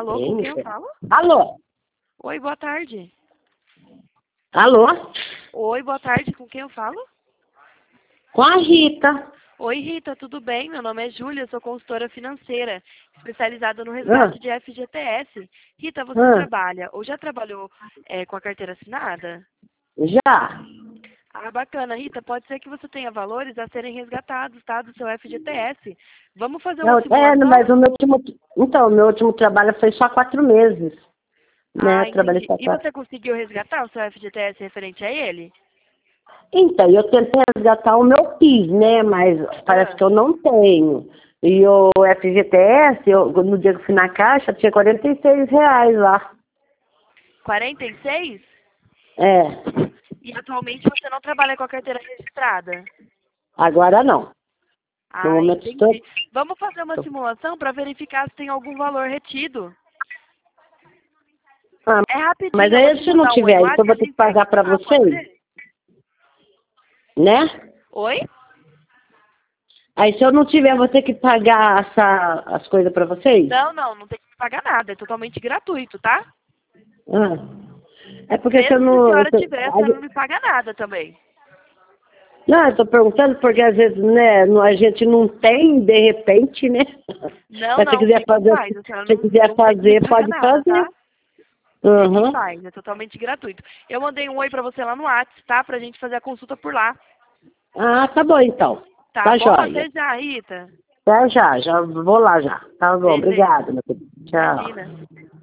Alô, com quem eu falo? Alô? Oi, boa tarde. Alô? Oi, boa tarde, com quem eu falo? Com a Rita. Oi, Rita, tudo bem? Meu nome é Júlia, sou consultora financeira, especializada no Ah, resgate de FGTS. Rita, você ah, trabalha ou já trabalhou com a carteira assinada? já. Ah, bacana. Rita, pode ser que você tenha valores a serem resgatados, tá? Do seu FGTS. Vamos fazer uma Não, simulação? mas o meu último... Então, o meu último trabalho foi só 4 meses. Né? Ah, Eu trabalhei entendi. só E 4. você conseguiu resgatar o seu FGTS referente a ele? Então, eu tentei resgatar o meu PIS, né? Mas parece Ah, que eu não tenho. E o FGTS, no dia que eu fui na caixa, tinha R$ 46 lá. 46? É, E atualmente você não trabalha com a carteira registrada? agora não. No Ah, momento estou... entendi. Vamos fazer uma simulação para verificar se tem algum valor retido. Ah, É mas rapidinho, eu vou aí te se não mandar um oi tiver, no então eu WhatsApp e vou a ter que gente segue pagar por para lá, pode vocês, ser? né? Oi? Aí se eu não tiver, eu vou ter que pagar as coisas para vocês? Não, não, não tem que pagar nada, é totalmente gratuito, tá? Ah. É porque se eu Mesmo se a não... senhora tiver, a senhora não me paga nada também. Não, eu tô perguntando porque às vezes, né, a gente não tem, de repente, né? Não, Mas se não, quiser sempre fazer, faz, a senhora se quiser não tem que me fazer, pagar pode nada, fazer. tá? Sempre Uhum. faz, é totalmente gratuito. Eu mandei um oi pra você lá no WhatsApp, tá? Pra gente fazer a consulta por lá. Ah, tá bom então. Tá Tá bom? joia. Até já, Rita. Já vou lá já. Tá bom, Beleza. obrigada, meu querido. Tchau. Imagina.